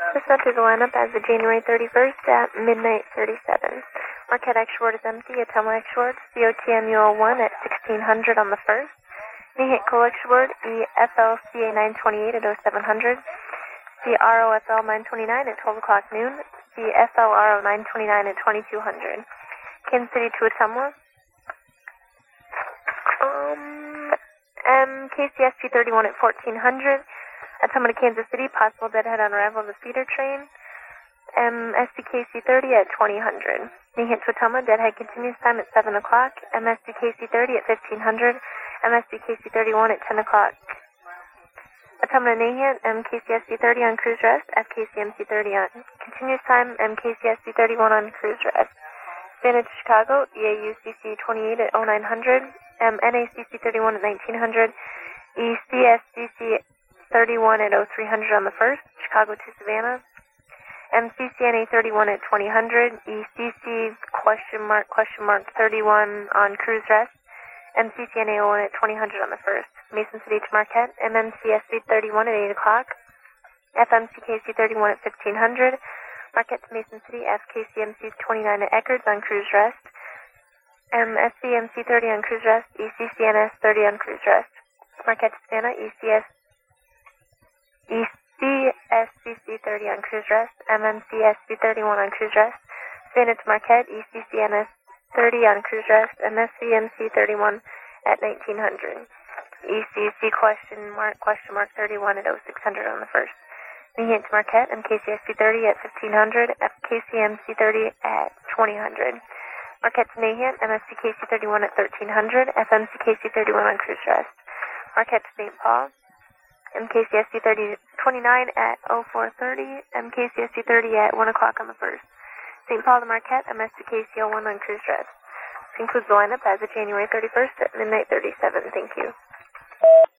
This enters the lineup as of January 31st at midnight 37. Marquette X-Short is empty. Ottumwa X-Short, COTMU01 at 1600 on the 1st. Nahant Cole X-Short, EFLCA 928 at 0700. CROFL 929 at 12 o'clock noon. CFLRO 929 at 2200. Kansas City to Ottumwa. KCSG 31 at 1400. Ottumwa to Kansas City, possible deadhead on arrival of the feeder train. SDKC 30 at 2000. Nahant to Ottumwa, deadhead continuous time at 7 o'clock. MSDKC 30 at 1500. MSDKC 31 at 10 o'clock. Ottumwa to Nahant, MKCSD 30 on cruise rest. FKCMC 30 on continuous time. MKCSD 31 on cruise rest. Savannah to Chicago, EAUCC 28 at 0900. NACC 31 at 1900. ECSCC 31 at 0300 on the 1st. Chicago to Savannah. MCCNA 31 at 2000. ECC question mark 31 on cruise rest. MCCNA 01 at 2000 on the 1st. Mason City to Marquette. MMCSC 31 at 8 o'clock. FMCKC 31 at 1500. Marquette to Mason City. FKCMC 29 at Eckerd's on cruise rest. SCMC 30 on cruise rest. ECCNS 30 on cruise rest. Marquette to Savannah. ECSCC 30 on cruise rest. MMCSC 31 on cruise rest. Savannah to Marquette. ECCNS 30 on cruise rest. MSCMC 31 at 1900. ECC question mark 31 at 0600 on the 1st. Nahant to Marquette. MKCSC 30 at 1500. FKCMC 30 at 2000. Marquette to Nahant. MSCKC 31 at 1300. FMCKC 31 on cruise rest. Marquette to St. Paul. MKCSC 29 at 0430. MKCSC 30 at 1 o'clock on the 1st. St. Paul to Marquette. MSCKC 01 on cruise rest. This concludes the lineup as of January 31st at midnight 37. Thank you.